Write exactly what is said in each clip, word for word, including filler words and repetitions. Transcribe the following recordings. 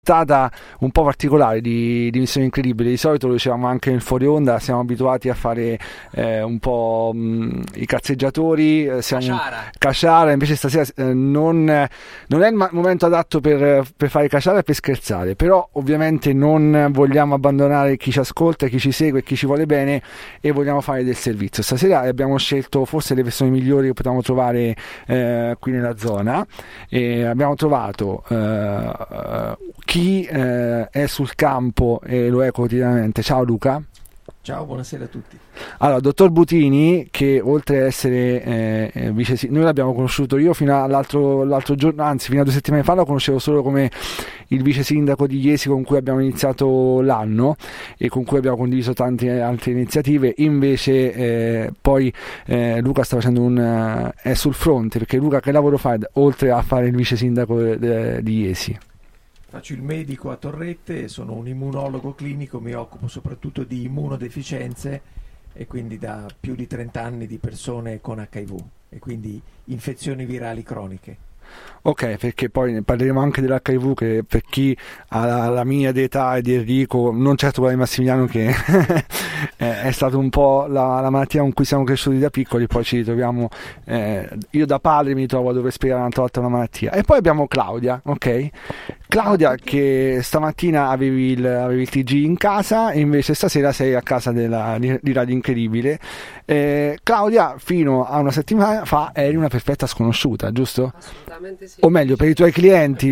puntata un po' particolare di, di Missione Incredibile. Di solito lo dicevamo anche nel fuori onda, siamo abituati a fare eh, un po' mh, i cazzeggiatori, eh, siamo Caciara. caciara, invece stasera eh, non, non è il ma- momento adatto per, per fare caciara e per scherzare, però ovviamente non vogliamo abbandonare chi ci ascolta, chi ci segue, chi ci vuole bene, e vogliamo fare del servizio. Stasera abbiamo scelto forse le persone migliori che potevamo trovare eh, qui nella zona, e abbiamo trovato eh, chi eh, è sul campo e lo è quotidianamente. Ciao Luca. Ciao, buonasera a tutti. Allora, dottor Butini, che oltre ad essere eh, vice, noi l'abbiamo conosciuto io fino all'altro l'altro giorno, anzi fino a due settimane fa lo conoscevo solo come il vice sindaco di Iesi, con cui abbiamo iniziato l'anno e con cui abbiamo condiviso tante altre iniziative. Invece eh, poi eh, Luca sta facendo un uh, è sul fronte, perché Luca che lavoro fa oltre a fare il vice sindaco de, de, di Iesi? Faccio il medico a Torrette, sono un immunologo clinico, mi occupo soprattutto di immunodeficienze e quindi da più di trenta anni di persone con acca i vu e quindi infezioni virali croniche. Ok, perché poi parleremo anche dell'acca i vu, che per chi ha la, la mia di età e di Enrico, non certo quella di Massimiliano, che è stata un po' la, la malattia con cui siamo cresciuti da piccoli, poi ci ritroviamo, eh, io da padre mi trovo a dover spiegare un'altra volta una malattia. E poi abbiamo Claudia, ok? Claudia, che stamattina avevi il, avevi il ti gi in casa e invece stasera sei a casa della, di, di Radio Incredibile. Eh, Claudia, fino a una settimana fa eri una perfetta sconosciuta, giusto? Assolutamente sì. O meglio, per i tuoi clienti.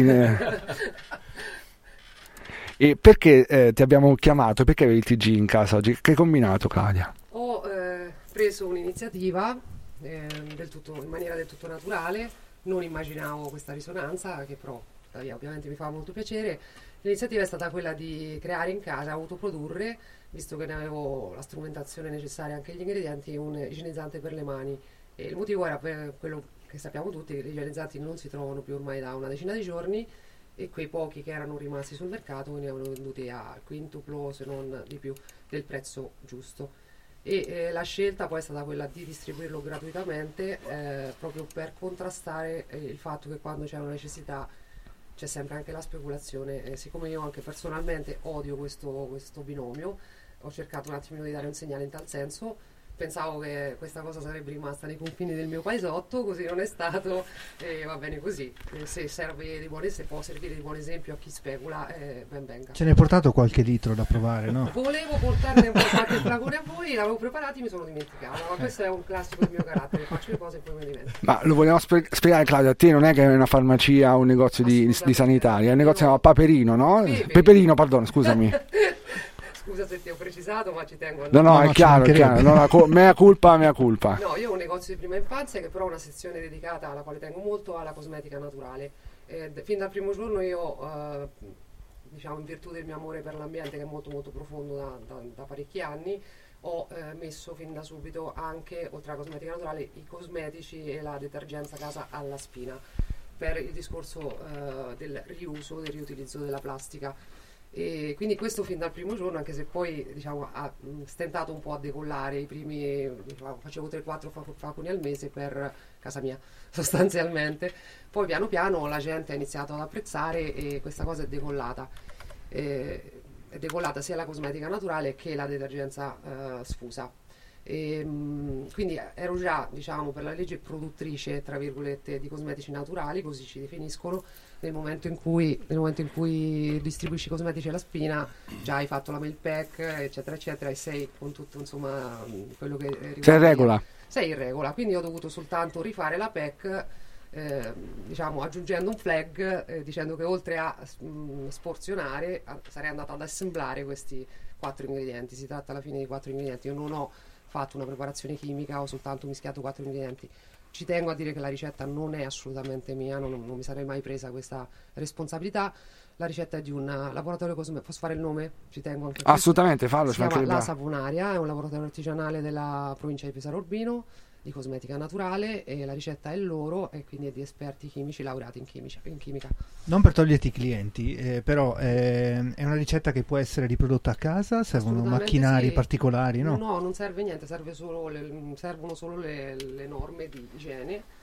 E perché eh, ti abbiamo chiamato? Perché avevi il ti gi in casa oggi? Che hai combinato, Claudia? Ho eh, preso un'iniziativa eh, del tutto, in maniera del tutto naturale, non immaginavo questa risonanza, che però tuttavia ovviamente mi fa molto piacere. L'iniziativa è stata quella di creare in casa, autoprodurre, visto che ne avevo la strumentazione necessaria, anche gli ingredienti, un igienizzante per le mani. E il motivo era per quello che sappiamo tutti, che gli igienizzanti non si trovano più ormai da una decina di giorni, e quei pochi che erano rimasti sul mercato ne avevano venduti al quintuplo, se non di più, del prezzo giusto. E eh, la scelta poi è stata quella di distribuirlo gratuitamente, eh, proprio per contrastare eh, il fatto che quando c'è una necessità c'è sempre anche la speculazione. Eh, siccome io anche personalmente odio questo, questo binomio, ho cercato un attimino di dare un segnale in tal senso. Pensavo che questa cosa sarebbe rimasta nei confini del mio paesotto, così non è stato, e va bene così. Eh, se serve di buon, se può servire di buon esempio a chi specula, eh, ben venga. Ce ne hai portato qualche litro da provare, no? Volevo portarne un po' qualche flacone a voi, l'avevo preparato e mi sono dimenticato, ma questo è un classico del mio carattere, faccio le cose e poi me ne dimentico. Ma lo vogliamo spie- spiegare, Claudia, a te non è che è una farmacia o un negozio di, di, di sanitaria, è un negozio che si chiama Paperino, no? Peperino, Peperino, perdono, scusami. Scusa se ti ho precisato, ma ci tengo a No, no, No, è no, chiaro, ci è chiaro. No, no, co- mea culpa, mea culpa. No, io ho un negozio di prima infanzia che però ha una sezione dedicata, alla quale tengo molto, alla cosmetica naturale. Eh, d- fin dal primo giorno io, eh, diciamo in virtù del mio amore per l'ambiente, che è molto molto profondo da, da- da parecchi anni, ho eh, messo fin da subito anche, oltre alla cosmetica naturale, i cosmetici e la detergenza casa alla spina, per il discorso eh, del riuso, del riutilizzo della plastica. E quindi questo fin dal primo giorno, anche se poi diciamo ha mh, stentato un po' a decollare. I primi, diciamo, facevo tre quattro flaconi al mese per casa mia sostanzialmente, poi piano piano la gente ha iniziato ad apprezzare e questa cosa è decollata. Eh, è decollata sia la cosmetica naturale che la detergenza eh, sfusa. E, mh, quindi ero già, diciamo, per la legge produttrice, tra virgolette, di cosmetici naturali, così ci definiscono. Nel momento in cui, nel momento in cui distribuisci cosmetici alla spina, già hai fatto la mail pack, eccetera eccetera, e sei con tutto, insomma, quello che riguarda, Sei in regola. sei in regola. Quindi ho dovuto soltanto rifare la pack, eh, diciamo aggiungendo un flag, eh, dicendo che oltre a mh, sporzionare a, sarei andata ad assemblare questi quattro ingredienti. Si tratta alla fine di quattro ingredienti. Io non ho fatto una preparazione chimica, ho soltanto mischiato quattro ingredienti. Ci tengo a dire che la ricetta non è assolutamente mia, non, non mi sarei mai presa questa responsabilità. La ricetta è di un laboratorio cosmetico. Posso fare il nome? Ci tengo anche a Assolutamente, fallo. Si chiama La Saponaria, è un laboratorio artigianale della provincia di Pesaro Urbino, di cosmetica naturale, e la ricetta è loro, e quindi è di esperti chimici laureati in, chimica, in chimica. Non per toglierti i clienti, eh, però eh, è una ricetta che può essere riprodotta a casa, servono macchinari sì. particolari, no? No, non serve niente, serve solo le, servono solo le, le norme di igiene,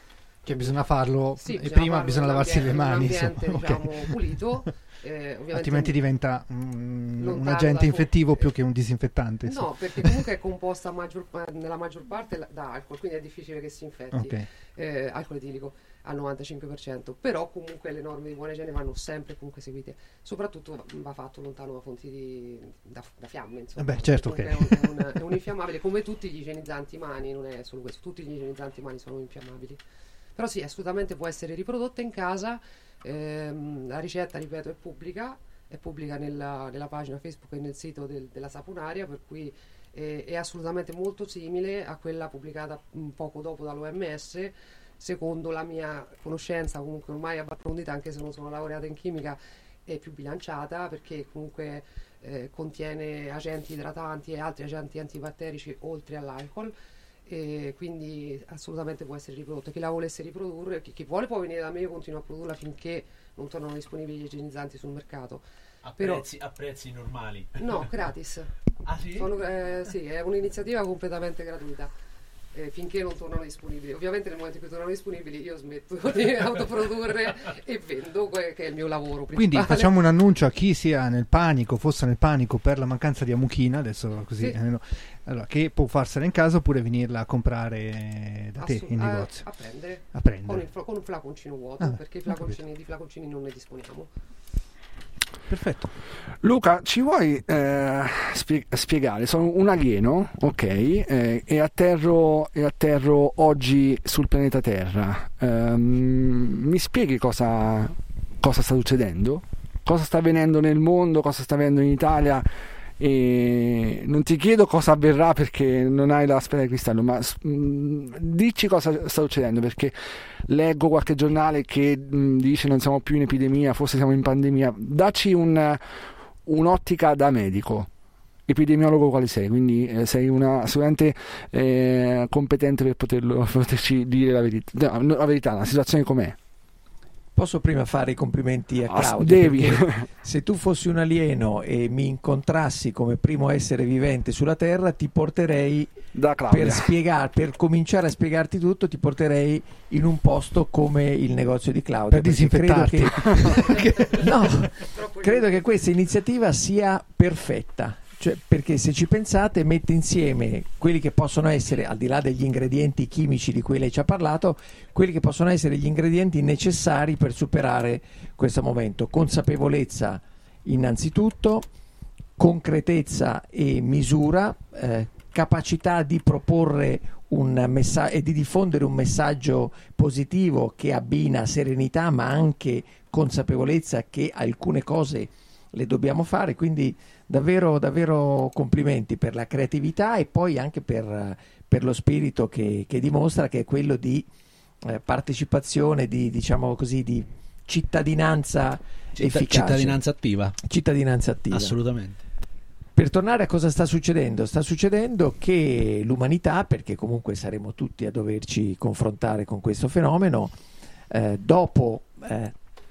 Che bisogna farlo sì, e bisogna prima farlo bisogna lavarsi le mani, in un ambiente, insomma. diciamo, Okay. pulito. Eh, ovviamente Altrimenti diventa un, un lontano agente da- infettivo eh, più che un disinfettante. insomma. No, perché comunque è composta maggior, nella maggior parte la- da alcol, quindi è difficile che si infetti. Ok. Eh, alcol etilico al novantacinque per cento, però comunque le norme di buona igiene vanno sempre comunque seguite, soprattutto va fatto lontano da fonti di, da, da fiamme, insomma. Beh, certo, Comunque ok. è, un, è, un, è un infiammabile, come tutti gli igienizzanti mani, non è solo questo, tutti gli igienizzanti mani sono infiammabili, però sì, assolutamente può essere riprodotta in casa. Ehm, la ricetta, ripeto, è pubblica, è pubblica nella, nella pagina Facebook e nel sito del- della sapunaria, per cui eh, è assolutamente molto simile a quella pubblicata un poco dopo dall'O M S. Secondo la mia conoscenza, comunque ormai approfondita, anche se non sono laureata in chimica, è più bilanciata, perché comunque eh, contiene agenti idratanti e altri agenti antibatterici oltre all'alcol, e quindi assolutamente può essere riprodotta. Chi la volesse riprodurre, chi, chi vuole può venire da me, io continuo a produrla finché non tornano disponibili gli igienizzanti sul mercato. A, Però- prezzi, a prezzi normali. No, gratis. Ah sì? Sono, eh, sì, è un'iniziativa completamente gratuita, eh, finché non tornano disponibili. Ovviamente nel momento in cui tornano disponibili io smetto di autoprodurre e vendo, que- che è il mio lavoro principale. Quindi facciamo un annuncio a chi sia nel panico, fosse nel panico per la mancanza di amuchina, adesso così, Sì. eh, no. Allora, che può farsela in casa oppure venirla a comprare da te Assu- in a- negozio. a prendere A con, prendere. il, fla- con un flaconcino vuoto, Ah, perché i ho flaconcini, di flaconcini non ne disponiamo. Perfetto. Luca, ci vuoi eh, spie- spiegare? Sono un alieno, ok, eh, e atterro, e atterro oggi sul pianeta Terra. Ehm, mi spieghi cosa, cosa sta succedendo? Cosa sta avvenendo nel mondo? Cosa sta avvenendo in Italia? E non ti chiedo cosa avverrà perché non hai la sfera di cristallo, ma mh, dici cosa sta succedendo, perché leggo qualche giornale che mh, dice non siamo più in epidemia, forse siamo in pandemia. Dacci un, un'ottica da medico, epidemiologo quale sei, quindi eh, sei una sicuramente eh, competente per poterlo, per poterci dire la verità. No, no, la verità, la situazione com'è? Posso prima fare i complimenti a Ah, Claudio? devi. Perché se tu fossi un alieno e mi incontrassi come primo essere vivente sulla Terra, ti porterei Da Claudia. per spiegare, per cominciare a spiegarti tutto, ti porterei in un posto come il negozio di Claudio. Per perché credo disinfettarti. che, no, Troppo credo che questa iniziativa sia perfetta. Cioè, perché se ci pensate mette insieme quelli che possono essere, al di là degli ingredienti chimici di cui lei ci ha parlato, quelli che possono essere gli ingredienti necessari per superare questo momento: consapevolezza innanzitutto, concretezza e misura, eh, capacità di proporre un messaggio e di diffondere un messaggio positivo che abbina serenità ma anche consapevolezza che alcune cose le dobbiamo fare. Quindi davvero, davvero complimenti per la creatività e poi anche per, per lo spirito che, che dimostra, che è quello di eh, partecipazione, di, diciamo così, di cittadinanza Citta- efficace. cittadinanza attiva. Cittadinanza attiva. Assolutamente. Per tornare a cosa sta succedendo, sta succedendo che l'umanità, perché comunque saremo tutti a doverci confrontare con questo fenomeno, eh, dopo eh,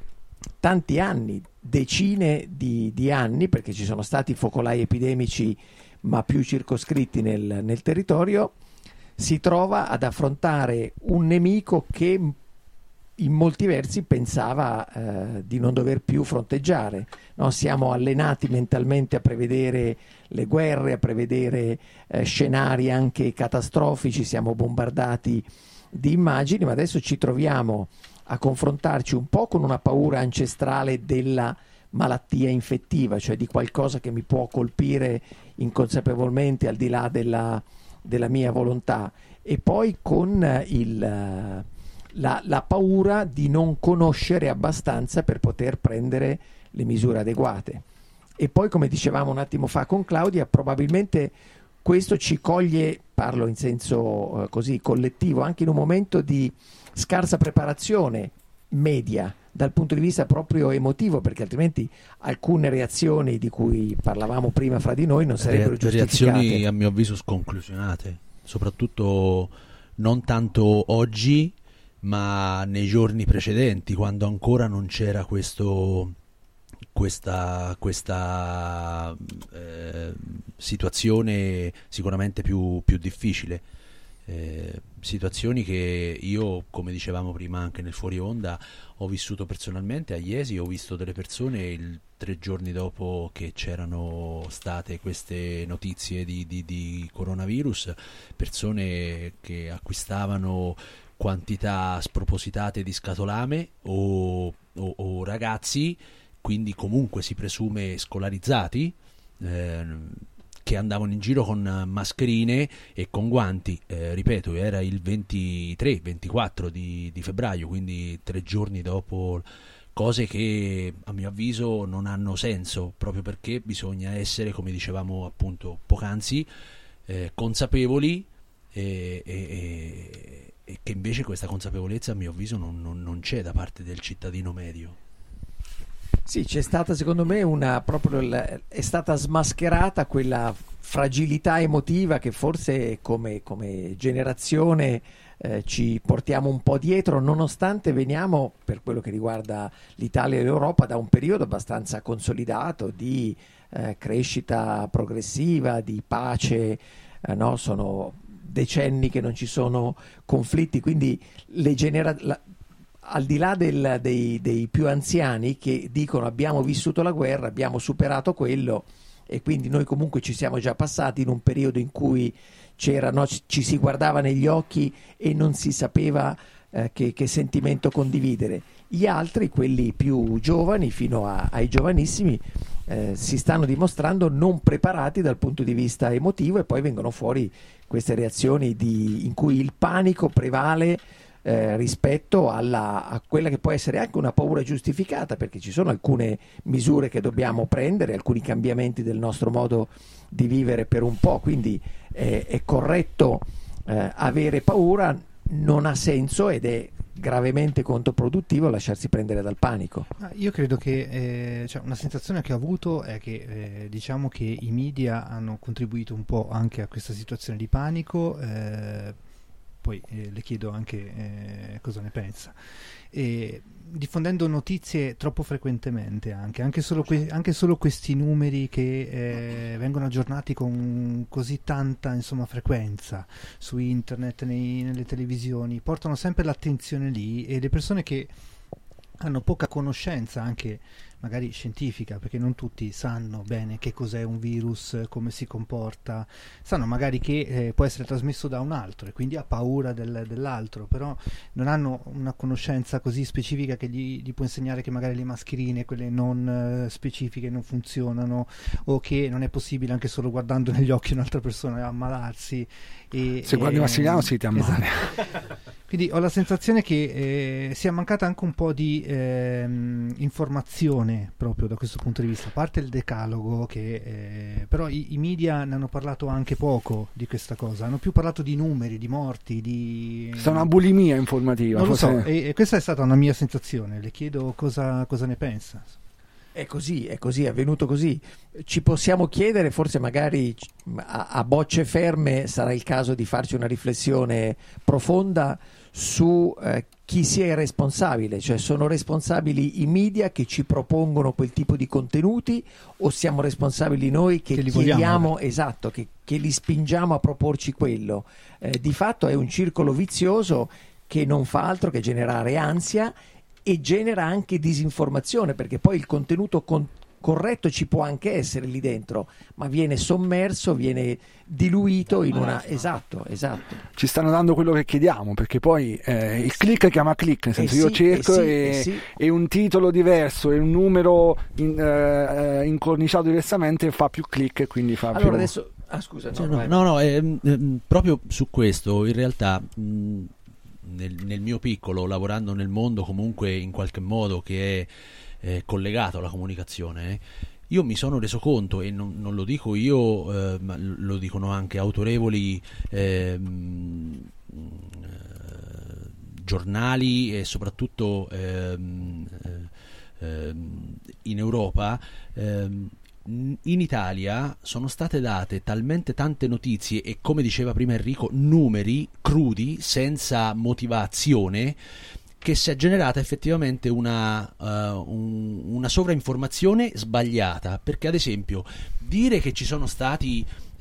tanti anni, decine di, di anni, perché ci sono stati focolai epidemici ma più circoscritti nel, nel territorio, si trova ad affrontare un nemico che in molti versi pensava eh, di non dover più fronteggiare, no? Siamo allenati mentalmente a prevedere le guerre, a prevedere eh, scenari anche catastrofici, siamo bombardati di immagini, ma adesso ci troviamo a confrontarci un po' con una paura ancestrale della malattia infettiva, cioè di qualcosa che mi può colpire inconsapevolmente al di là della, della mia volontà, e poi con il, la, la paura di non conoscere abbastanza per poter prendere le misure adeguate. E poi, come dicevamo un attimo fa con Claudia, probabilmente questo ci coglie, parlo in senso eh, così collettivo, anche in un momento di scarsa preparazione media dal punto di vista proprio emotivo, perché altrimenti alcune reazioni di cui parlavamo prima fra di noi non sarebbero Re- giustificate. reazioni a mio avviso sconclusionate, soprattutto non tanto oggi ma nei giorni precedenti, quando ancora non c'era questo questa, questa eh, situazione sicuramente più, più difficile. eh, situazioni che io, come dicevamo prima anche nel fuori onda, ho vissuto personalmente a Iesi. Ho visto delle persone il, tre giorni dopo che c'erano state queste notizie di, di, di coronavirus, persone che acquistavano quantità spropositate di scatolame o, o, o ragazzi, quindi comunque si presume scolarizzati, eh, che andavano in giro con mascherine e con guanti. Eh, ripeto, era il ventitré ventiquattro di, di febbraio, quindi tre giorni dopo, cose che a mio avviso non hanno senso, proprio perché bisogna essere, come dicevamo appunto poc'anzi, eh, consapevoli, e, e, e che invece questa consapevolezza a mio avviso non, non, non c'è da parte del cittadino medio. Sì, c'è stata secondo me una proprio l- è stata smascherata quella fragilità emotiva che forse come, come generazione eh, ci portiamo un po' dietro, nonostante veniamo, per quello che riguarda l'Italia e l'Europa, da un periodo abbastanza consolidato di eh, crescita progressiva, di pace, eh, no? Sono decenni che non ci sono conflitti, quindi le genera- la- al di là del, dei, dei più anziani che dicono abbiamo vissuto la guerra, abbiamo superato quello e quindi noi comunque ci siamo già passati in un periodo in cui c'era, no, ci, ci si guardava negli occhi e non si sapeva eh, che, che sentimento condividere. Gli altri, quelli più giovani fino a, ai giovanissimi, eh, si stanno dimostrando non preparati dal punto di vista emotivo e poi vengono fuori queste reazioni di, in cui il panico prevale Eh, rispetto alla, a quella che può essere anche una paura giustificata, perché ci sono alcune misure che dobbiamo prendere, alcuni cambiamenti del nostro modo di vivere per un po', quindi eh, è corretto eh, avere paura, non ha senso ed è gravemente controproduttivo lasciarsi prendere dal panico. Io credo che eh, cioè una sensazione che ho avuto è che eh, diciamo che i media hanno contribuito un po' anche a questa situazione di panico. eh, Poi eh, le chiedo anche eh, cosa ne pensa. E diffondendo notizie troppo frequentemente, anche, anche, solo, que- anche solo questi numeri che eh, vengono aggiornati con così tanta insomma, frequenza su internet, nei, nelle televisioni, portano sempre l'attenzione lì e le persone che hanno poca conoscenza anche magari scientifica, perché non tutti sanno bene che cos'è un virus, come si comporta, sanno magari che eh, può essere trasmesso da un altro e quindi ha paura del, dell'altro, però non hanno una conoscenza così specifica che gli, gli può insegnare che magari le mascherine, quelle non uh, specifiche, non funzionano, o che non è possibile anche solo guardando negli occhi un'altra persona ammalarsi. E, se guardi e, Massimiliano si ti ammala. Esatto. Quindi ho la sensazione che eh, sia mancata anche un po' di ehm, informazione proprio da questo punto di vista, a parte il decalogo che eh, però i, i media ne hanno parlato anche poco di questa cosa, hanno più parlato di numeri, di morti, di... È una bulimia informativa. Non lo so, forse... e, e questa è stata una mia sensazione, le chiedo cosa, cosa ne pensa. È così, è così, è avvenuto così. Ci possiamo chiedere, forse magari a, a bocce ferme sarà il caso di farci una riflessione profonda su eh, chi sia il responsabile, cioè sono responsabili i media che ci propongono quel tipo di contenuti o siamo responsabili noi che, che li chiediamo, vogliamo, esatto, che, che li spingiamo a proporci quello. Eh, di fatto è un circolo vizioso che non fa altro che generare ansia e genera anche disinformazione, perché poi il contenuto con- corretto ci può anche essere lì dentro, ma viene sommerso, viene diluito in una... Esatto, esatto. Ci stanno dando quello che chiediamo, perché poi eh, il click chiama click, nel senso eh io sì, cerco eh sì, e, eh sì. e un titolo diverso e un numero in, eh, incorniciato diversamente fa più click e quindi fa Allora più... adesso... Ah scusa, no, Cioè, no, vai, no, vai. no, ehm, ehm, proprio su questo in realtà mh, nel, nel mio piccolo, lavorando nel mondo comunque in qualche modo che è eh, collegato alla comunicazione, eh, io mi sono reso conto, e non, non lo dico io, eh, ma lo dicono anche autorevoli ehm, eh, giornali e soprattutto ehm, ehm, in Europa, ehm, in Italia sono state date talmente tante notizie e, come diceva prima Enrico, numeri crudi senza motivazione, che si è generata effettivamente una, uh, un, una sovrainformazione sbagliata, perché ad esempio dire che ci sono stati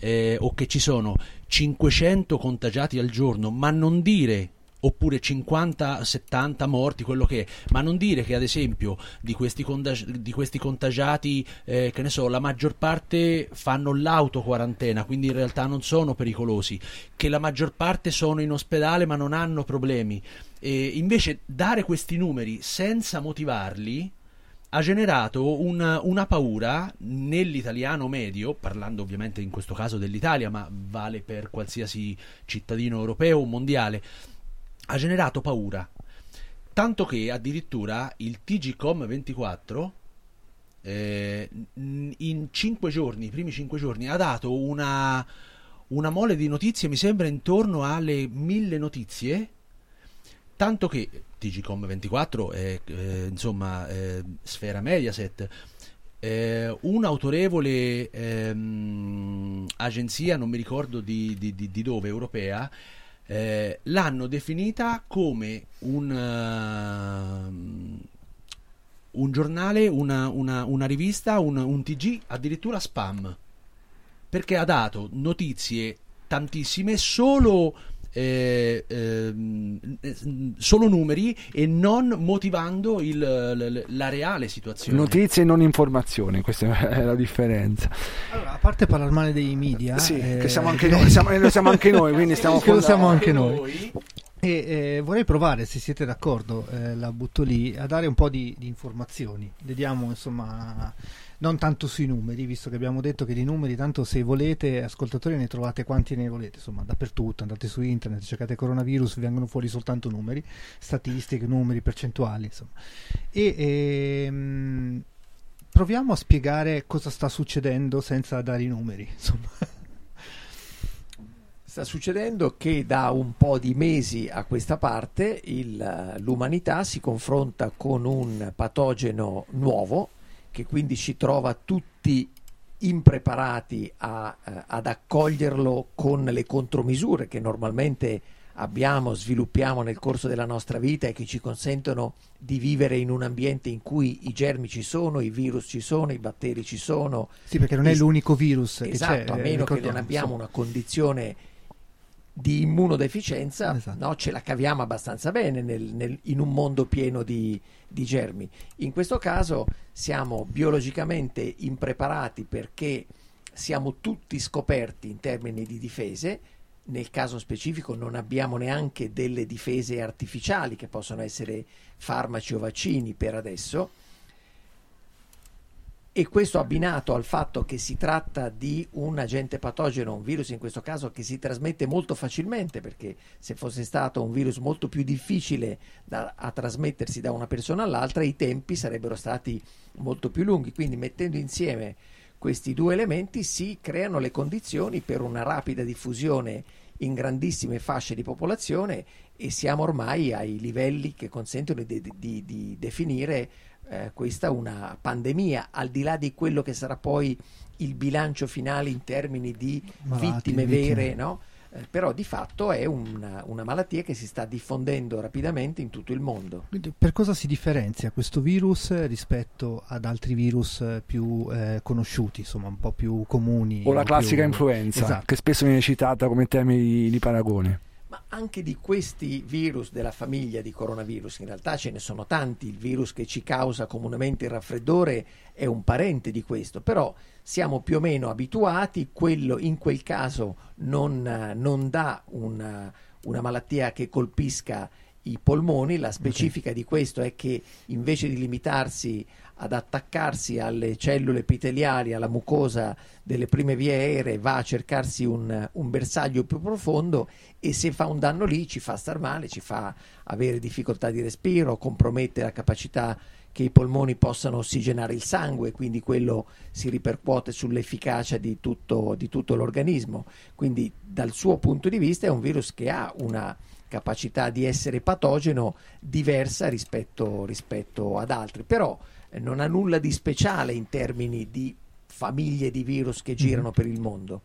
eh, o che ci sono cinquecento contagiati al giorno, ma non dire, oppure cinquanta settanta morti, quello che è, ma non dire che ad esempio di questi, contagi- di questi contagiati, eh, che ne so, la maggior parte fanno l'autoquarantena, quindi in realtà non sono pericolosi, che la maggior parte sono in ospedale ma non hanno problemi. E invece dare questi numeri senza motivarli ha generato una, una paura nell'italiano medio, parlando ovviamente in questo caso dell'Italia, ma vale per qualsiasi cittadino europeo o mondiale, ha generato paura, tanto che addirittura il T G C O M ventiquattro eh, in cinque giorni, i primi cinque giorni, ha dato una, una mole di notizie, mi sembra intorno alle mille notizie, tanto che T G C O M ventiquattro è eh, insomma eh, Sfera Mediaset, eh, un'autorevole ehm, agenzia, non mi ricordo di, di, di, di dove, europea, Eh, l'hanno definita come un, uh, un giornale, una, una, una rivista, un, un T G addirittura spam, perché ha dato notizie tantissime solo eh, eh, solo numeri e non motivando il, la, la reale situazione. Notizie e non informazioni, questa è la differenza. Allora, a parte parlare male dei media, sì, eh, che siamo anche noi, siamo, lo siamo anche noi, quindi stiamo che lo siamo fondando- anche noi. E eh, vorrei provare, se siete d'accordo, eh, la butto lì, a dare un po' di, di informazioni. Vediamo, insomma, non tanto sui numeri, visto che abbiamo detto che di numeri, tanto se volete, ascoltatori, ne trovate quanti ne volete, insomma, dappertutto. Andate su internet, cercate coronavirus, vi vengono fuori soltanto numeri, statistiche, numeri, percentuali, insomma. E ehm, proviamo a spiegare cosa sta succedendo senza dare i numeri, insomma. Sta succedendo che da un po' di mesi a questa parte il, l'umanità si confronta con un patogeno nuovo, che quindi ci trova tutti impreparati a, eh, ad accoglierlo con le contromisure che normalmente abbiamo, sviluppiamo nel corso della nostra vita e che ci consentono di vivere in un ambiente in cui i germi ci sono, i virus ci sono, i batteri ci sono. Sì, perché non è Es- l'unico virus che esatto, c'è. a eh, meno che non ricordiamo, abbiamo insomma. una condizione di immunodeficienza, Esatto. no, ce la caviamo abbastanza bene nel- nel- in un mondo pieno di, di germi. In questo caso siamo biologicamente impreparati perché siamo tutti scoperti in termini di difese. Nel caso specifico non abbiamo neanche delle difese artificiali, che possono essere farmaci o vaccini per adesso, e questo abbinato al fatto che si tratta di un agente patogeno, un virus in questo caso, che si trasmette molto facilmente, perché se fosse stato un virus molto più difficile da, a trasmettersi da una persona all'altra, i tempi sarebbero stati molto più lunghi. Quindi mettendo insieme questi due elementi si creano le condizioni per una rapida diffusione in grandissime fasce di popolazione, e siamo ormai ai livelli che consentono di, di, di definire eh, questa una pandemia, al di là di quello che sarà poi il bilancio finale in termini di Malati, vittime vittime. vere, no? Eh, però di fatto è una, una malattia che si sta diffondendo rapidamente in tutto il mondo. Quindi, per cosa si differenzia questo virus rispetto ad altri virus eh, più eh, conosciuti, insomma, un po' più comuni? O la più- classica influenza, Esatto. che spesso viene citata come termine di, di paragone. Ma anche di questi virus della famiglia di coronavirus, in realtà ce ne sono tanti. Il virus che ci causa comunemente il raffreddore è un parente di questo, però siamo più o meno abituati. Quello in quel caso non, non dà una, una malattia che colpisca i polmoni. La specifica di questo è che invece di limitarsi ad attaccarsi alle cellule epiteliali, alla mucosa delle prime vie aeree, va a cercarsi un, un bersaglio più profondo, e se fa un danno lì ci fa star male, ci fa avere difficoltà di respiro, compromette la capacità che i polmoni possano ossigenare il sangue, quindi quello si ripercuote sull'efficacia di tutto, di tutto l'organismo. Quindi dal suo punto di vista è un virus che ha una capacità di essere patogeno diversa rispetto, rispetto ad altri, però eh, non ha nulla di speciale in termini di famiglie di virus che girano per il mondo.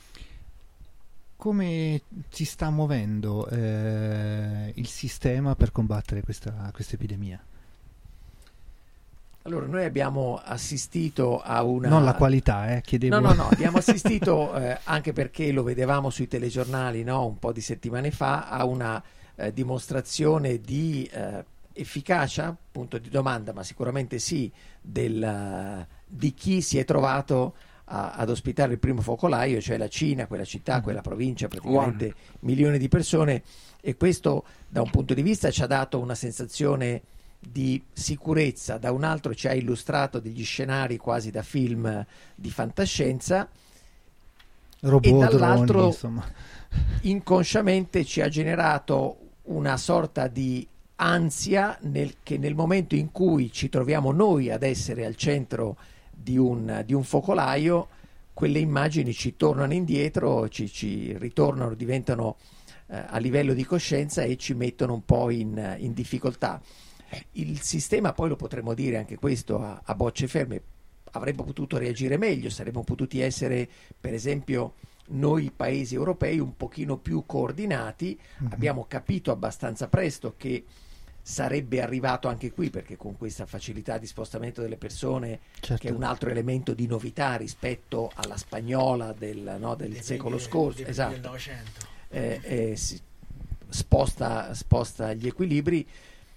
Come si sta muovendo eh, il sistema per combattere questa, questa epidemia? Allora, noi abbiamo assistito a una... Non la qualità, eh, chiedevo. No, no, no, abbiamo assistito, eh, anche perché lo vedevamo sui telegiornali, no, un po' di settimane fa, a una eh, dimostrazione di eh, efficacia, punto di domanda, ma sicuramente sì, del, di chi si è trovato a, ad ospitare il primo focolaio, cioè la Cina, quella città, quella provincia, praticamente wow. milioni di persone, e questo da un punto di vista ci ha dato una sensazione di sicurezza, da un altro ci ha illustrato degli scenari quasi da film di fantascienza, robot, e dall'altro droni, insomma. Inconsciamente ci ha generato una sorta di ansia nel, che nel momento in cui ci troviamo noi ad essere al centro di un, di un focolaio, quelle immagini ci tornano indietro, ci, ci ritornano, diventano eh, a livello di coscienza e ci mettono un po' in, in difficoltà. Il sistema, poi lo potremmo dire anche questo a, a bocce ferme, avrebbe potuto reagire meglio, saremmo potuti essere, per esempio, noi paesi europei un pochino più coordinati. Mm-hmm. Abbiamo capito abbastanza presto che sarebbe arrivato anche qui, perché con questa facilità di spostamento delle persone, certo. che è un altro elemento di novità rispetto alla spagnola del, no, del secolo scorso, del, esatto. del Novecento, eh, eh, si sposta, sposta gli equilibri.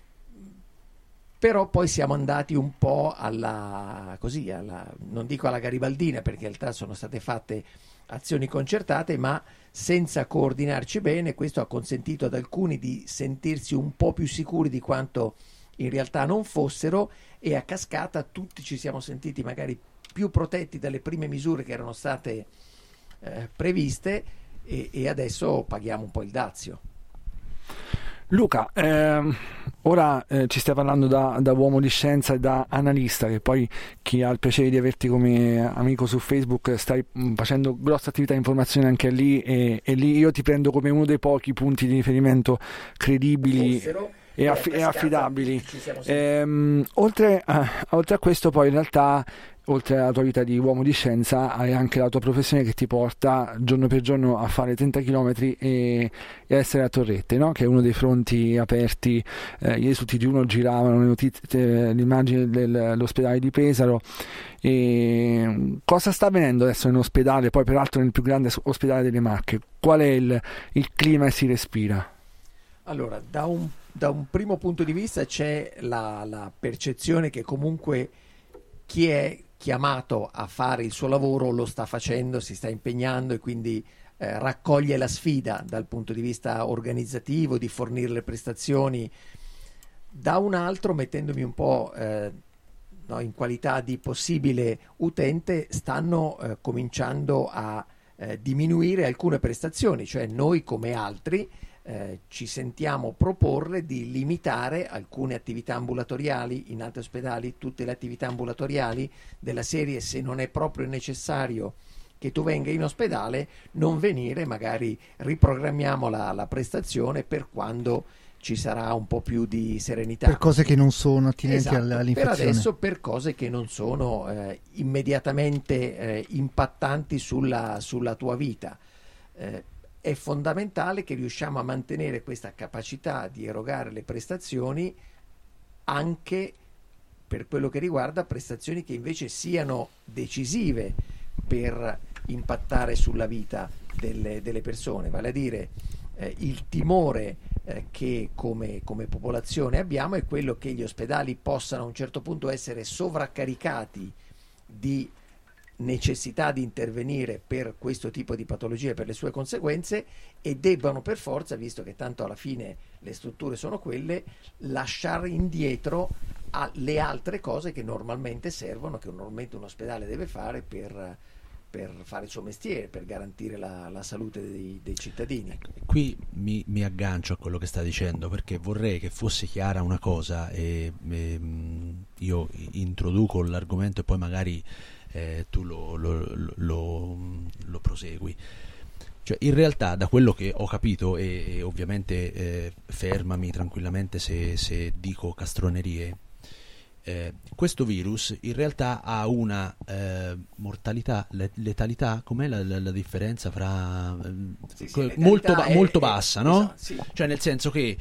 Però poi siamo andati un po' alla, così, alla, non dico alla garibaldina, perché in realtà sono state fatte azioni concertate, ma senza coordinarci bene. Questo ha consentito ad alcuni di sentirsi un po' più sicuri di quanto in realtà non fossero, e a cascata tutti ci siamo sentiti magari più protetti dalle prime misure che erano state eh, previste, e, e adesso paghiamo un po' il dazio. Luca, ehm, ora eh, ci stai parlando da, da uomo di scienza e da analista, che poi chi ha il piacere di averti come amico su Facebook, stai mh, facendo grossa attività di informazione anche lì, e, e lì io ti prendo come uno dei pochi punti di riferimento credibili e, aff- e affidabili. Ehm, oltre, a, oltre a questo, poi in realtà, oltre alla tua vita di uomo di scienza, hai anche la tua professione che ti porta giorno per giorno a fare trenta chilometri e, e a essere a Torrette, no? Che è uno dei fronti aperti. Eh, ieri su T G uno giravano le notizie, l'immagine dell'ospedale di Pesaro. E cosa sta avvenendo adesso nell'ospedale, poi peraltro nel più grande ospedale delle Marche? Qual è il, il clima che si respira? Allora, da un, da un primo punto di vista c'è la, la percezione che comunque chi è chiamato a fare il suo lavoro lo sta facendo, si sta impegnando, e quindi eh, raccoglie la sfida dal punto di vista organizzativo di fornire le prestazioni. Da un altro, mettendomi un po' eh, no, in qualità di possibile utente, stanno eh, cominciando a eh, diminuire alcune prestazioni, cioè noi come altri Eh, ci sentiamo proporre di limitare alcune attività ambulatoriali in altri ospedali, tutte le attività ambulatoriali della serie, se non è proprio necessario che tu venga in ospedale, non venire, magari riprogrammiamo la, la prestazione per quando ci sarà un po' più di serenità. Per cose che non sono attinenti esatto, all'infezione. Per adesso per cose che non sono eh, immediatamente eh, impattanti sulla, sulla tua vita. Eh, È fondamentale che riusciamo a mantenere questa capacità di erogare le prestazioni anche per quello che riguarda prestazioni che invece siano decisive per impattare sulla vita delle, delle persone, vale a dire eh, il timore eh, che come, come popolazione abbiamo è quello che gli ospedali possano a un certo punto essere sovraccaricati di necessità di intervenire per questo tipo di patologie, per le sue conseguenze, e debbano per forza, visto che tanto alla fine le strutture sono quelle, lasciare indietro le altre cose che normalmente servono, che normalmente un ospedale deve fare per, per fare il suo mestiere, per garantire la, la salute dei, dei cittadini. Qui mi, mi aggancio a quello che sta dicendo, perché vorrei che fosse chiara una cosa, e, e io introduco l'argomento e poi magari Eh, tu lo, lo, lo, lo prosegui. Cioè, in realtà, da quello che ho capito, e, e ovviamente eh, fermami tranquillamente se, se dico castronerie, eh, questo virus in realtà ha una eh, mortalità, letalità, com'è la, la, la differenza fra eh, sì, sì, molto, ba- è, molto è, bassa, è, no? Esatto, sì. Cioè, nel senso che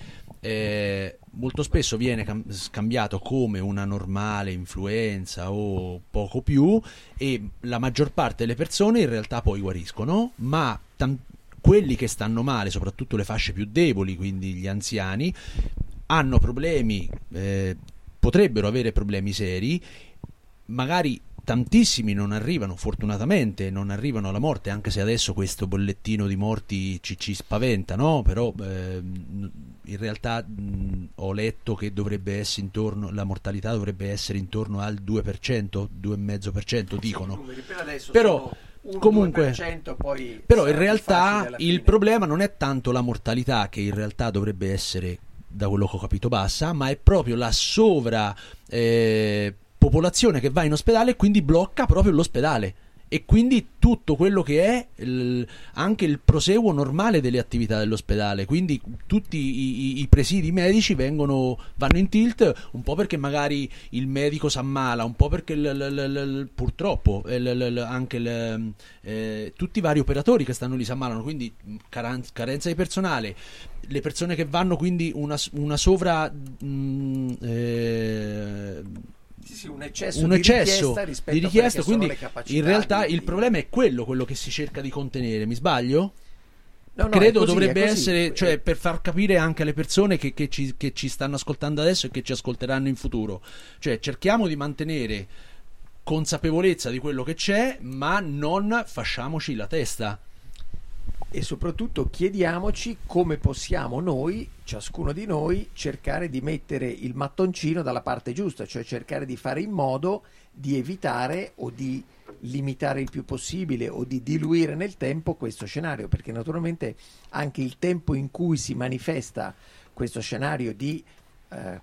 eh, molto spesso viene cam- scambiato come una normale influenza o poco più, e la maggior parte delle persone in realtà poi guariscono, ma tam- quelli che stanno male, soprattutto le fasce più deboli, quindi gli anziani, hanno problemi, eh, potrebbero avere problemi seri, magari tantissimi non arrivano, fortunatamente non arrivano alla morte, anche se adesso questo bollettino di morti ci, ci spaventa, no? Però eh, in realtà mh, ho letto che dovrebbe essere intorno, la mortalità dovrebbe essere intorno al due per cento, due virgola cinque per cento dicono. Sì, però comunque due per cento, poi però in realtà il problema non è tanto la mortalità, che in realtà dovrebbe essere, da quello che ho capito, bassa, ma è proprio la sovra eh, popolazione che va in ospedale e quindi blocca proprio l'ospedale, e quindi tutto quello che è il, anche il proseguo normale delle attività dell'ospedale, quindi tutti i, i, i presidi medici vengono, vanno in tilt, un po' perché magari il medico si ammala, un po' perché l, l, l, l, purtroppo l, l, l, anche l, eh, tutti i vari operatori che stanno lì si ammalano, quindi carenza, carenza di personale, le persone che vanno, quindi una, una sovra mh, eh, Sì, sì, un eccesso, un di eccesso richiesta rispetto di richiesta, a quelle quindi che sono le capacità in realtà di, il di... problema è quello, quello che si cerca di contenere, mi sbaglio? No, no, Credo è così, dovrebbe è così. essere, cioè, per far capire anche alle persone che, che, ci, che ci stanno ascoltando adesso e che ci ascolteranno in futuro, cioè cerchiamo di mantenere consapevolezza di quello che c'è, ma non fasciamoci la testa. E soprattutto chiediamoci come possiamo noi, ciascuno di noi, cercare di mettere il mattoncino dalla parte giusta, cioè cercare di fare in modo di evitare o di limitare il più possibile o di diluire nel tempo questo scenario, perché naturalmente anche il tempo in cui si manifesta questo scenario di eh,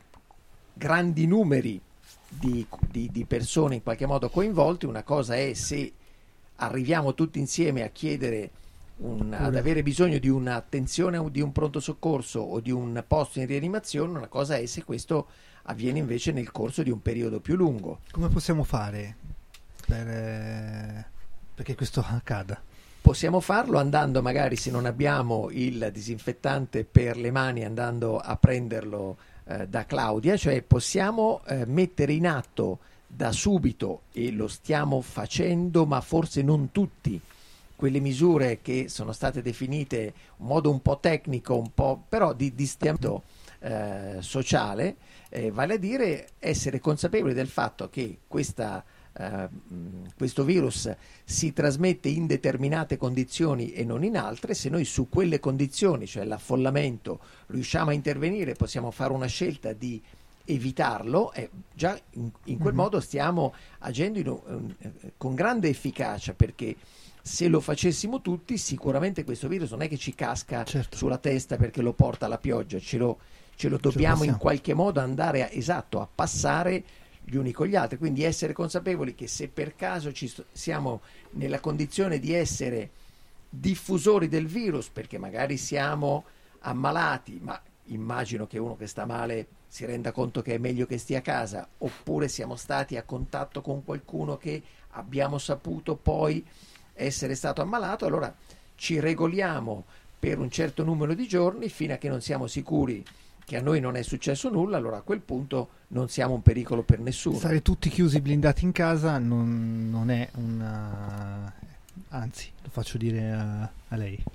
grandi numeri di, di, di persone in qualche modo coinvolte, una cosa è se arriviamo tutti insieme a chiedere Un, ad avere bisogno di un'attenzione o di un pronto soccorso o di un posto in rianimazione, una cosa è se questo avviene invece nel corso di un periodo più lungo. Come possiamo fare per, eh, perché questo accada? Possiamo farlo andando, magari, se non abbiamo il disinfettante per le mani, andando a prenderlo eh, da Claudia, cioè possiamo eh, mettere in atto da subito, e lo stiamo facendo ma forse non tutti, quelle misure che sono state definite in modo un po' tecnico, un po' però di distanziamento eh, sociale, eh, vale a dire essere consapevoli del fatto che questa, eh, questo virus si trasmette in determinate condizioni e non in altre. Se noi su quelle condizioni, cioè l'affollamento, riusciamo a intervenire, possiamo fare una scelta di evitarlo, eh, già in, in quel mm-hmm. modo stiamo agendo in, in, con grande efficacia, perché se lo facessimo tutti, sicuramente questo virus non è che ci casca certo. sulla testa perché lo porta la pioggia, ce lo, ce lo dobbiamo ce lo in qualche modo andare a, esatto, a passare gli uni con gli altri, quindi essere consapevoli che se per caso ci st- siamo nella condizione di essere diffusori del virus, perché magari siamo ammalati, ma immagino che uno che sta male si renda conto che è meglio che stia a casa, oppure siamo stati a contatto con qualcuno che abbiamo saputo poi essere stato ammalato, allora ci regoliamo per un certo numero di giorni fino a che non siamo sicuri che a noi non è successo nulla, allora a quel punto non siamo un pericolo per nessuno. Stare tutti chiusi, blindati in casa non, non è una... anzi, lo faccio dire a, a lei.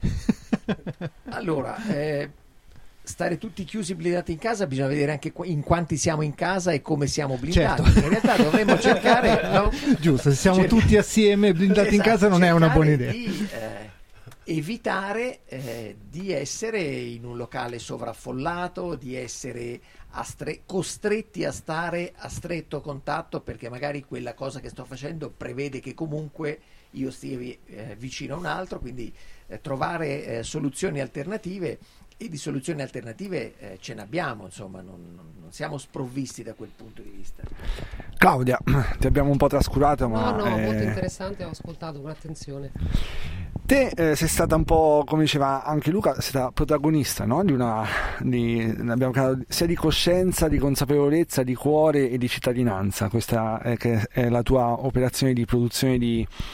Allora, eh, stare tutti chiusi, blindati in casa, bisogna vedere anche in quanti siamo in casa e come siamo blindati. Certo. In realtà dovremmo cercare, no? Giusto, se siamo Cer- tutti assieme blindati esatto, in casa non è una buona idea. Di, eh, evitare eh, di essere in un locale sovraffollato, di essere a stre- costretti a stare a stretto contatto, perché magari quella cosa che sto facendo prevede che comunque io stia eh, vicino a un altro, quindi eh, trovare eh, soluzioni alternative. E di soluzioni alternative eh, ce ne abbiamo, insomma, non, non, non siamo sprovvisti da quel punto di vista. Claudia, ti abbiamo un po' trascurato, ma... No, no, eh... molto interessante, ho ascoltato con attenzione. Te eh, sei stata un po', come diceva anche Luca, sei stata protagonista, no? Di una, di, abbiamo parlato sia di coscienza, di consapevolezza, di cuore e di cittadinanza. Questa è, che è la tua operazione di produzione di,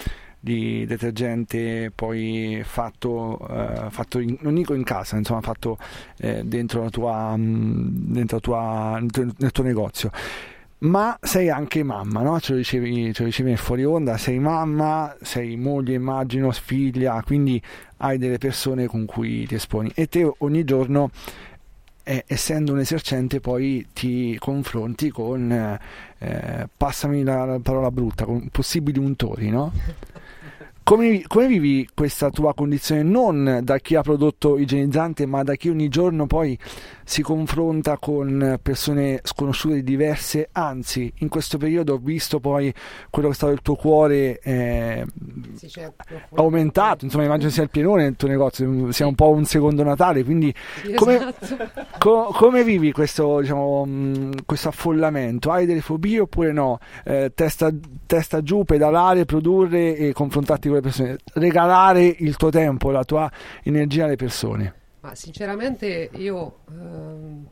di detergente poi fatto, eh, fatto in, non dico in casa, insomma fatto eh, dentro la tua, dentro la tua, nel tuo negozio. Ma sei anche mamma, no? Ce lo dicevi, ce lo dicevi fuori onda, sei mamma, sei moglie, immagino, figlia, quindi hai delle persone con cui ti esponi e te ogni giorno, eh, essendo un esercente, poi ti confronti con, eh, passami la, la parola brutta, con possibili untori, no? Come, come vivi questa tua condizione, non da chi ha prodotto igienizzante, ma da chi ogni giorno poi si confronta con persone sconosciute, diverse, anzi in questo periodo ho visto poi quello che è stato il tuo cuore eh, sì, certo, aumentato, insomma immagino sia il pienone nel tuo negozio, sia un po' un secondo Natale, quindi sì, come, esatto. co- come vivi questo, diciamo, mh, questo affollamento? Hai delle fobie oppure no? Eh, testa, testa giù, pedalare, produrre e confrontarti con le persone, regalare il tuo tempo, la tua energia alle persone. Ma sinceramente io, ehm,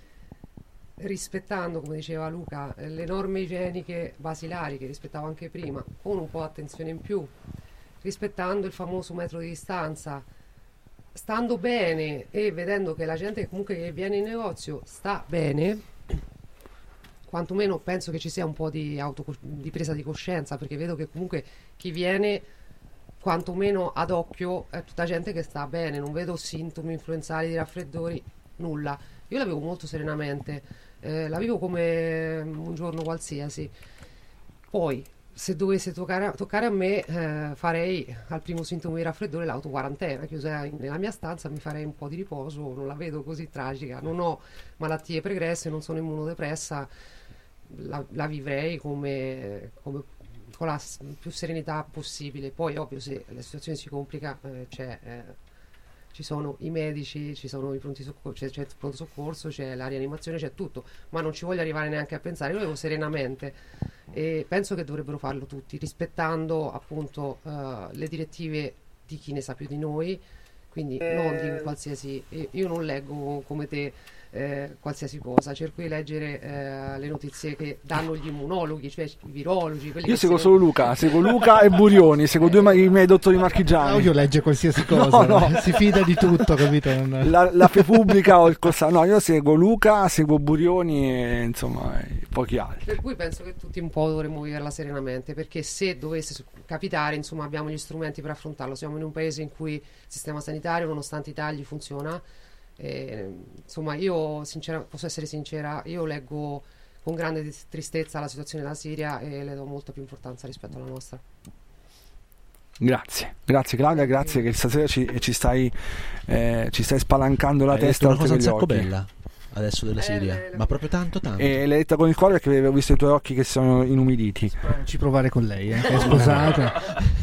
rispettando, come diceva Luca, le norme igieniche basilari che rispettavo anche prima, con un po' attenzione in più, rispettando il famoso metro di distanza, stando bene e vedendo che la gente che comunque che viene in negozio sta bene, quantomeno penso che ci sia un po' di, auto, di presa di coscienza, perché vedo che comunque chi viene quantomeno ad occhio è tutta gente che sta bene, non vedo sintomi influenzali di raffreddori, nulla. Io la vivo molto serenamente, eh, la vivo come un giorno qualsiasi. Poi se dovesse toccare a, toccare a me, eh, farei al primo sintomo di raffreddore l'autoquarantena, chiusa in, nella mia stanza, mi farei un po' di riposo, non la vedo così tragica, non ho malattie pregresse, non sono immunodepressa, la, la vivrei come, come con la più serenità possibile. Poi ovvio se la situazione si complica, eh, c'è, eh, ci sono i medici, ci sono i pronti soccorso, c'è, c'è il pronto soccorso, c'è la rianimazione, c'è tutto, ma non ci voglio arrivare neanche a pensare, io lo vivo serenamente e penso che dovrebbero farlo tutti, rispettando appunto uh, le direttive di chi ne sa più di noi, quindi eh... non di qualsiasi, io non leggo come te Eh, qualsiasi cosa, cerco di leggere eh, le notizie che danno gli immunologhi, cioè i virologi. Io seguo se... solo Luca, seguo Luca e Burioni, seguo due i miei dottori marchigiani. Claudio legge qualsiasi cosa, no, no. si fida di tutto, capito? Non... La, la Repubblica o il Costa. No, io seguo Luca, seguo Burioni e insomma e pochi altri. Per cui penso che tutti un po' dovremmo viverla serenamente, perché se dovesse capitare, insomma, abbiamo gli strumenti per affrontarlo. Siamo in un paese in cui il sistema sanitario, nonostante i tagli, funziona. E, insomma, io sincera, posso essere sincera, io leggo con grande tristezza la situazione della Siria e le do molta più importanza rispetto alla nostra. Grazie, grazie Claudia, grazie che stasera ci, ci stai eh, ci stai spalancando la Hai testa. Hai detto una cosa un sacco occhi. bella adesso della Siria, eh, ma proprio tanto tanto. E l'hai detta con il cuore perché avevo visto i tuoi occhi che sono inumiditi. Ci provare con lei, eh, che è sposata.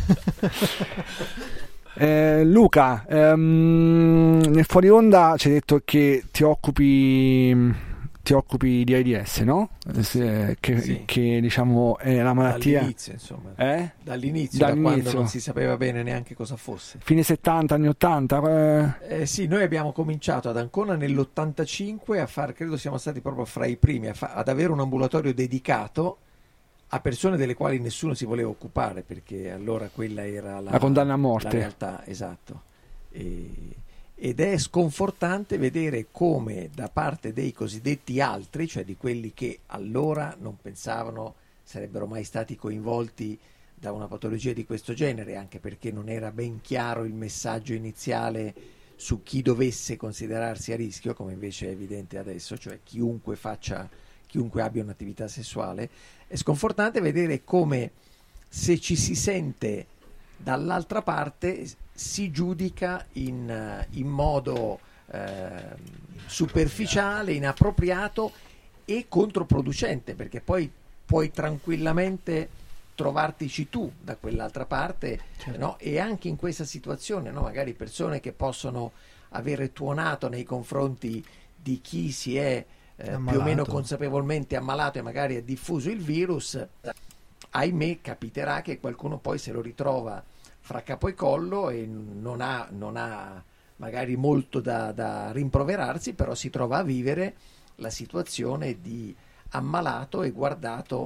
Eh, Luca, ehm, nel fuori onda ci hai detto che ti occupi ti occupi di AIDS, no? Se, che, sì. che diciamo è la malattia dall'inizio, insomma. Eh? Dall'inizio, dall'inizio, da quando non si sapeva bene neanche cosa fosse. Fine settanta, anni ottanta? Eh. Eh, sì, noi abbiamo cominciato ad Ancona nell'ottantacinque a far, credo siamo stati proprio fra i primi a fa, ad avere un ambulatorio dedicato a persone delle quali nessuno si voleva occupare, perché allora quella era la, la condanna a morte, la realtà, esatto. E, ed è sconfortante vedere come da parte dei cosiddetti altri, cioè di quelli che allora non pensavano sarebbero mai stati coinvolti da una patologia di questo genere, anche perché non era ben chiaro il messaggio iniziale su chi dovesse considerarsi a rischio, come invece è evidente adesso, cioè chiunque faccia chiunque abbia un'attività sessuale. È sconfortante vedere come, se ci si sente dall'altra parte, si giudica in, in modo eh, superficiale, inappropriato e controproducente, perché poi puoi tranquillamente trovartici tu da quell'altra parte, certo. No? E anche in questa situazione, no? Magari persone che possono avere tuonato nei confronti di chi si è Eh, più o meno consapevolmente ammalato e magari ha diffuso il virus, ahimè capiterà che qualcuno poi se lo ritrova fra capo e collo e non ha, non ha magari molto da, da rimproverarsi, però si trova a vivere la situazione di ammalato e guardato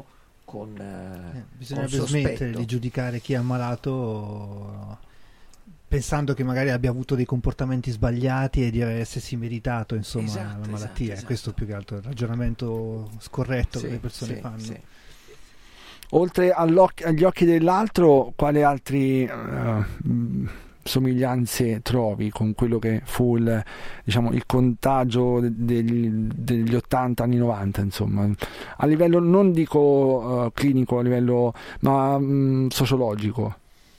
con, eh, Eh, bisognerebbe con smettere sospetto. di giudicare chi è ammalato pensando che magari abbia avuto dei comportamenti sbagliati e di essersi meritato insomma Esatto, la malattia. esatto, È esatto. questo più che altro il ragionamento scorretto Sì, che le persone sì, fanno. sì. Oltre all'oc- agli occhi dell'altro, quali altri eh, mh, somiglianze trovi con quello che fu il, diciamo, il contagio de- degli, degli ottanta anni novanta, insomma, a livello non dico eh, clinico, a livello ma mh, sociologico?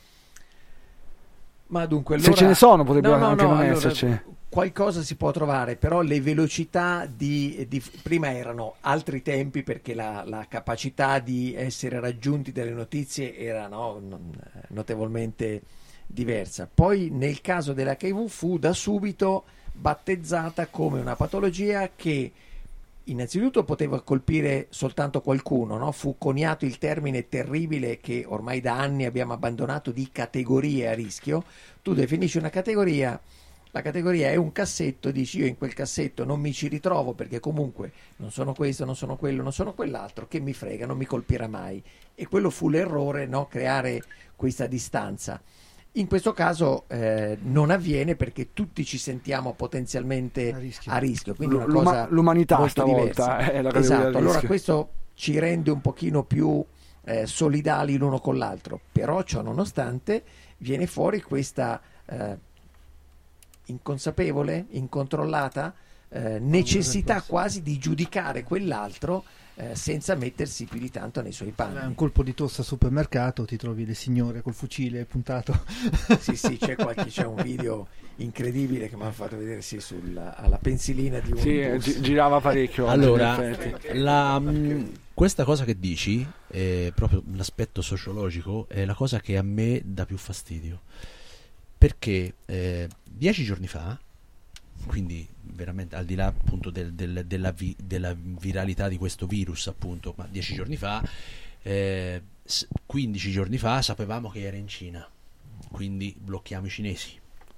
Ma dunque, Se allora- ce ne sono, potrebbero No, no, anche no, non allora, essercene. qualcosa si può trovare, però le velocità di, di- prima erano altri tempi perché la, la capacità di essere raggiunti dalle notizie era no, non- notevolmente diversa. Poi nel caso dell'H I V fu da subito battezzata come una patologia che innanzitutto poteva colpire soltanto qualcuno, no? Fu coniato il termine terribile che ormai da anni abbiamo abbandonato di categorie a rischio. Tu definisci una categoria, la categoria è un cassetto, dici io in quel cassetto non mi ci ritrovo perché comunque non sono questo, non sono quello, non sono quell'altro, che mi frega, non mi colpirà mai. E quello fu l'errore, no? Creare questa distanza. In questo caso eh, non avviene perché tutti ci sentiamo potenzialmente A rischio. a rischio, quindi una L'uma- cosa l'umanità molto stavolta diversa. è la categoria Esatto, del allora rischio. questo ci rende un pochino più eh, solidali l'uno con l'altro, però ciò nonostante viene fuori questa eh, inconsapevole, incontrollata eh, necessità quasi di giudicare quell'altro eh, senza mettersi più di tanto nei suoi È un panni. colpo di tosse al supermercato, ti trovi le signore col fucile puntato. Sì, sì, c'è, qualche, c'è un video incredibile che mi hanno fatto vedere sì, sulla, alla pensilina di un Sì, eh, bus. gi- girava parecchio. oggi, Allora, in effetti. la, mh, questa cosa che dici, è proprio l'aspetto sociologico, è la cosa che a me dà più fastidio. Perché eh, dieci giorni fa, quindi veramente al di là appunto del- del- della, vi- della viralità di questo virus, appunto, ma dieci giorni fa, eh, s- quindici giorni fa sapevamo che era in Cina, quindi blocchiamo i cinesi.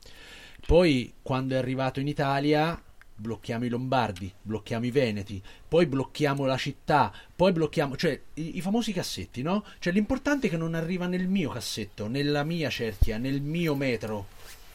Poi quando è arrivato in Italia blocchiamo i lombardi, blocchiamo i veneti, poi blocchiamo la città, poi blocchiamo, cioè i, i famosi cassetti, no? Cioè l'importante è che non arriva nel mio cassetto, nella mia cerchia, nel mio metro.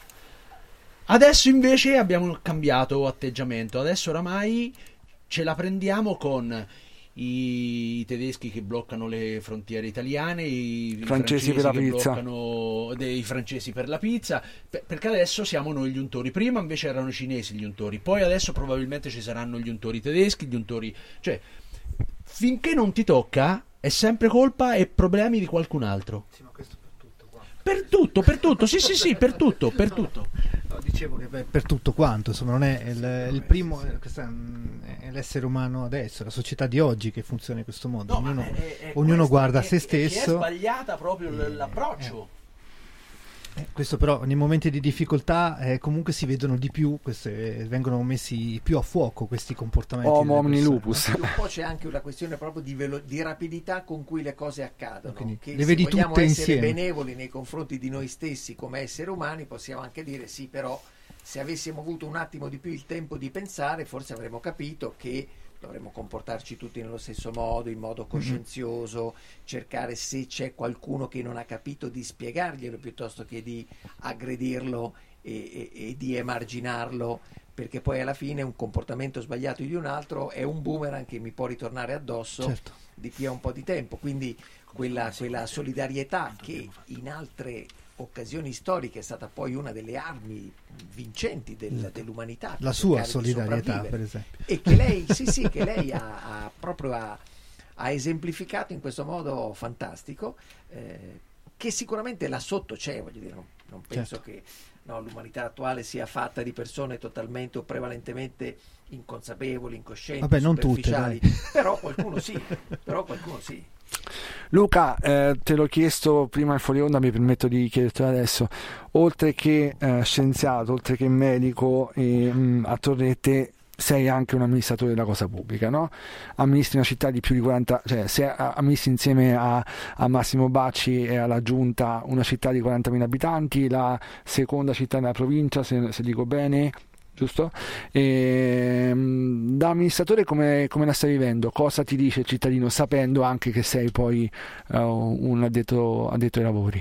Adesso invece abbiamo cambiato atteggiamento, adesso oramai ce la prendiamo con i, i tedeschi che bloccano le frontiere italiane, i, i Francesi per la che pizza. bloccano dei francesi per la pizza, per- perché adesso siamo noi gli untori. Prima invece erano i cinesi gli untori, poi adesso probabilmente ci saranno gli untori tedeschi, gli untori, cioè finché non ti tocca è sempre colpa e problemi di qualcun altro. Sì, ma questo per tutto qua. Per tutto, per tutto, sì sì sì, per tutto, per tutto. No, dicevo che per, per tutto quanto, insomma, non è il, il primo, eh, questa, mm, è l'essere umano adesso, la società di oggi che funziona in questo modo. No, ma ognuno, è- è ognuno questo guarda che- se che È stesso. sbagliata proprio l- l'approccio. Eh, questo però nei momenti di difficoltà eh, comunque si vedono di più, queste, vengono messi più a fuoco questi comportamenti. Homo delle omni persone, lupus. Un po' c'è anche una questione proprio di, velo- di rapidità con cui le cose accadono. Quindi Che le se vedi vogliamo tutte essere insieme. benevoli nei confronti di noi stessi come esseri umani, possiamo anche dire sì, però se avessimo avuto un attimo di più il tempo di pensare, forse avremmo capito che dovremmo comportarci tutti nello stesso modo, in modo coscienzioso, cercare se c'è qualcuno che non ha capito di spiegarglielo piuttosto che di aggredirlo e, e- e di emarginarlo, perché poi alla fine un comportamento sbagliato di un altro è un boomerang che mi può ritornare addosso Certo. di qui a un po' di tempo, quindi quella, quella solidarietà che in altre occasioni storiche è stata poi una delle armi vincenti del- dell'umanità, per La sua cercare di solidarietà, sopravvivere. per esempio. E che lei, sì, sì, che lei ha, ha proprio ha, ha esemplificato in questo modo fantastico, eh, che sicuramente là sotto c'è, voglio dire, non, non penso Certo. che no, l'umanità attuale sia fatta di persone totalmente o prevalentemente inconsapevoli, incoscienti, Vabbè, non tutte, superficiali, dai. però qualcuno sì, però qualcuno sì. Luca, eh, te l'ho chiesto prima in fuori onda, mi permetto di chiedertelo adesso. Oltre che eh, scienziato, oltre che medico e, mh, a Torrette, sei anche un amministratore della cosa pubblica, no? Amministri una città di più di quaranta, cioè sei a- amministri insieme a, a Massimo Bacci e alla giunta una città di quarantamila abitanti, la seconda città della provincia, se, se dico bene, giusto? E, da amministratore come, come la stai vivendo? Cosa ti dice il cittadino, sapendo anche che sei poi uh, un addetto, addetto ai lavori?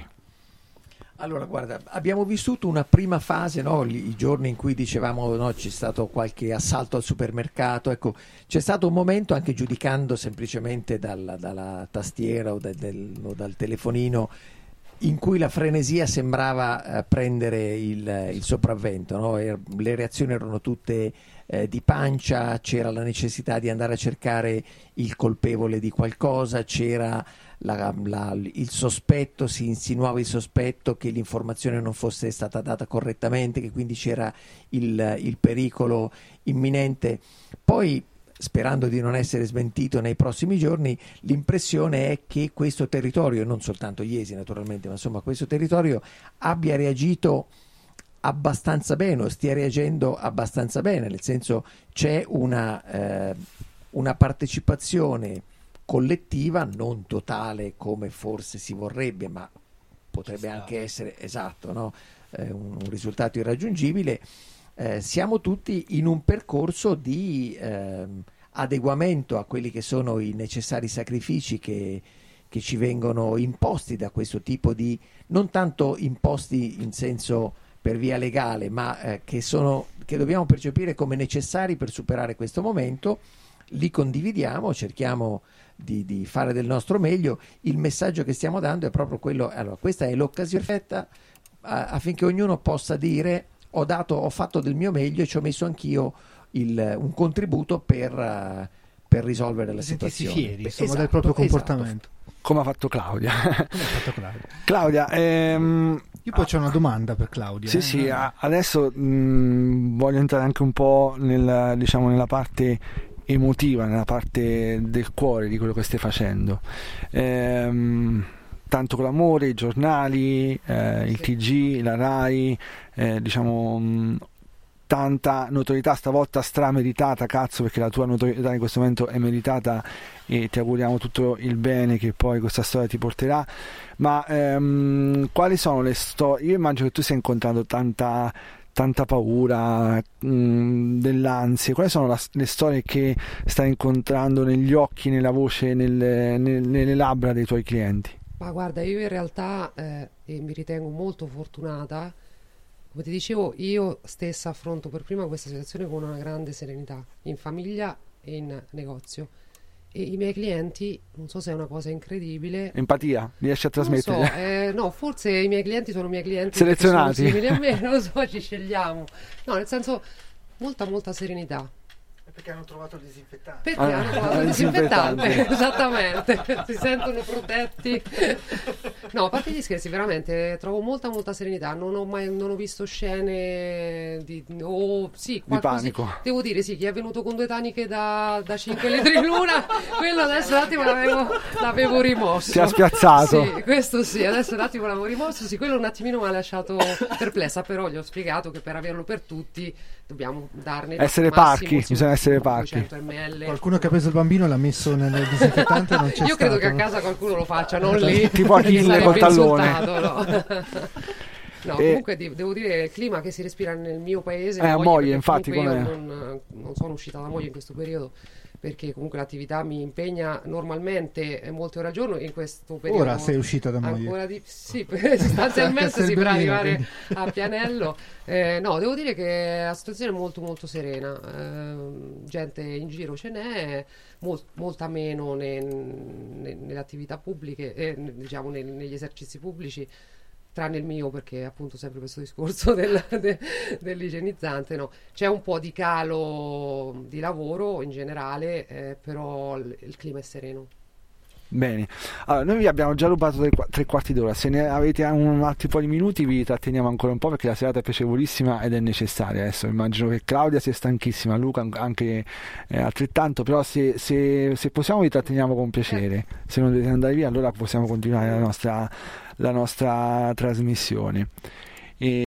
Allora, guarda, abbiamo vissuto una prima fase, no? I giorni in cui dicevamo no, c'è stato qualche assalto al supermercato, ecco, c'è stato un momento, anche giudicando semplicemente dalla, dalla tastiera o, del, del, o dal telefonino, in cui la frenesia sembrava eh, prendere il, il sopravvento, no? Er, le reazioni erano tutte eh, di pancia, c'era la necessità di andare a cercare il colpevole di qualcosa, c'era la, la, il sospetto, si insinuava il sospetto che l'informazione non fosse stata data correttamente, che quindi c'era il, il pericolo imminente. Poi, sperando di non essere smentito nei prossimi giorni, l'impressione è che questo territorio, non soltanto Iesi naturalmente, ma insomma questo territorio abbia reagito abbastanza bene, o stia reagendo abbastanza bene, nel senso c'è una, eh, una partecipazione collettiva, non totale come forse si vorrebbe, ma potrebbe anche essere esatto, no? eh, un, un risultato irraggiungibile. Eh, siamo tutti in un percorso di eh, adeguamento a quelli che sono i necessari sacrifici che, che ci vengono imposti da questo tipo di, non tanto imposti in senso per via legale, ma eh, che, sono, che dobbiamo percepire come necessari per superare questo momento. Li condividiamo, cerchiamo di, di fare del nostro meglio. Il messaggio che stiamo dando è proprio quello, allora questa è l'occasione perfetta affinché ognuno possa dire ho dato, ho fatto del mio meglio e ci ho messo anch'io il, un contributo per, uh, per risolvere la sentirsi situazione. fieri insomma, Esatto, del proprio esatto. comportamento. Come ha fatto Claudia. Come ha fatto Claudia? Claudia, ehm, io poi c'ho una domanda per Claudia. Sì, eh? sì, a- adesso mh, voglio entrare anche un po' nel, diciamo, nella parte emotiva, nella parte del cuore di quello che stai facendo. Ehm, tanto con l'amore, i giornali, eh, il T G, la Rai, eh, diciamo mh, tanta notorietà, stavolta strameritata, cazzo, perché la tua notorietà in questo momento è meritata e ti auguriamo tutto il bene che poi questa storia ti porterà. Ma ehm, quali sono le storie? Io immagino che tu stia incontrando tanta tanta paura, mh, dell'ansia. Quali sono la, le storie che stai incontrando negli occhi, nella voce, nelle, nel, nelle labbra dei tuoi clienti? Ma guarda, io in realtà eh, e mi ritengo molto fortunata. Come ti dicevo, io stessa affronto per prima questa situazione con una grande serenità, in famiglia e in negozio. E i miei clienti, non so se è una cosa incredibile. Empatia, riesci a Non lo trasmettere? so, eh, no, forse i miei clienti sono miei clienti Selezionati. che sono simili a me, non lo so, ci scegliamo. No, nel senso, molta, molta serenità. Perché hanno trovato il disinfettante. Perché Ah, hanno trovato il disinfettante. disinfettante, esattamente, si sentono protetti. No, a parte gli scherzi, veramente trovo molta molta serenità. Non ho mai non ho visto scene di o sì, Di qualcosa- panico. Devo dire, sì, chi è venuto con due taniche da, da cinque litri l'una, quello adesso un attimo l'avevo, l'avevo rimosso. Ti ha spiazzato. Sì, questo sì, adesso un attimo l'avevo rimosso. Sì, quello un attimino mi ha lasciato perplessa, però gli ho spiegato che per averlo per tutti dobbiamo darne Essere massimo, parchi, sì, bisogna essere parchi. duecento millilitri. Qualcuno che ha preso il bambino e l'ha messo nel disinfettante non c'è Io credo stato, che a no? casa qualcuno lo faccia, non lì. Tipo Achille Sarebbe col tallone. insultato, no? No, E- comunque di- devo dire il clima che si respira nel mio paese. Eh, a Moglie, Moglie, perché infatti, comunque io com'è? non, non sono uscita da Moglie in questo periodo perché comunque l'attività mi impegna normalmente eh, molte ore al giorno. In questo periodo Ora sei uscita da Moglie. ancora di sì, sostanzialmente si Castelbellino, per arrivare quindi. a Pianello. Eh, no, devo dire che la situazione è molto molto serena. Eh, gente in giro ce n'è, mol- molta meno ne- ne- nelle attività pubbliche, eh, diciamo nel- negli esercizi pubblici, tranne il mio, perché appunto sempre questo discorso del, de- dell'igienizzante, no. C'è un po' di calo di lavoro in generale, eh, però il, il clima è sereno. Bene, allora noi vi abbiamo già rubato tre, qua- tre quarti d'ora, se ne avete un altri po' di minuti vi tratteniamo ancora un po' perché la serata è piacevolissima ed è necessaria. Adesso immagino che Claudia sia stanchissima, Luca anche eh, altrettanto, però se, se, se possiamo vi tratteniamo con piacere, se non dovete andare via allora possiamo continuare la nostra, la nostra trasmissione. E